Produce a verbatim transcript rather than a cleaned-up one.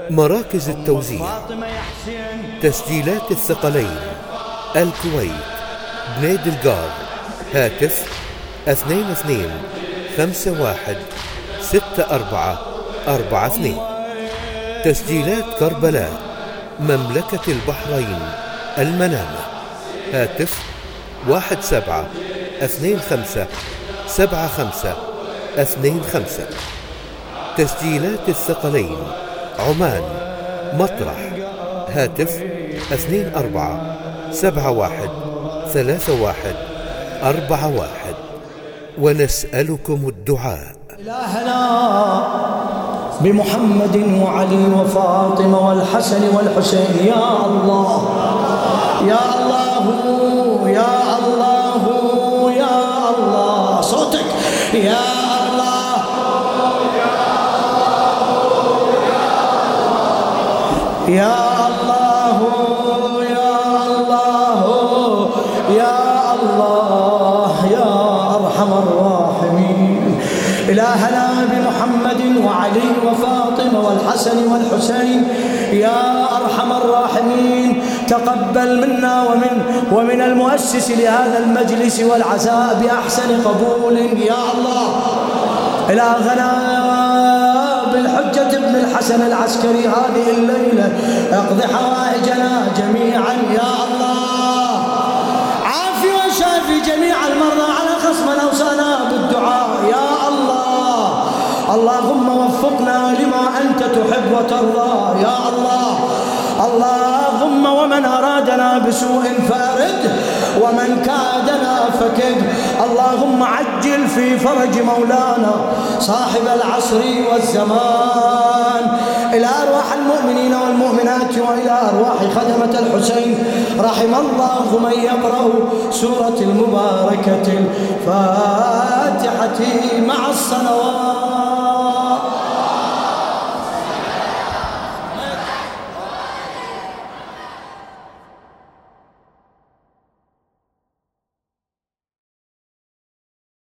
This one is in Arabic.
مراكز التوزيع: تسجيلات الثقلين الكويت بنيد القار، هاتف اثنين اثنين خمسة واحد ستة أربعة أربعة اثنين. تسجيلات كربلاء مملكة البحرين المنامة، هاتف واحد سبعة اثنين خمسة سبعة خمسة اثنين خمسة. تسجيلات الثقلين عمان مطرح، هاتف اثنين أربعة سبعة واحد ثلاثة واحد أربعة واحد. ونسألكم الدعاء. إلهنا بمحمد وعلي وفاطمة والحسن والحسين، يا الله يا الله يا الله يا الله، صوتك يا الله يا الله يا الله يا الله يا أرحم الراحمين. إلهنا بمحمد وعلي وفاطمة والحسن والحسين يا أرحم الراحمين، تقبل منا ومن ومن المؤسس لهذا المجلس والعزاء بأحسن قبول يا الله. إلهنا بالحجة ابن الحسن العسكري هذه الليلة اقض حوائجنا جميعا يا الله، عافي وشافي جميع المرضى على خصم أوصانا بالدعاء يا الله. اللهم وفقنا لما أنت تحب وترضى يا الله. اللهم ومن أرادنا بسوء فأرده، ومن كادنا فكد. اللهم عجل في فرج مولانا صاحب العصر والزمان. إلى أرواح المؤمنين والمؤمنات وإلى أرواح خدمة الحسين رحم الله من يقرأ سورة المباركة الفاتحة مع الصلوات.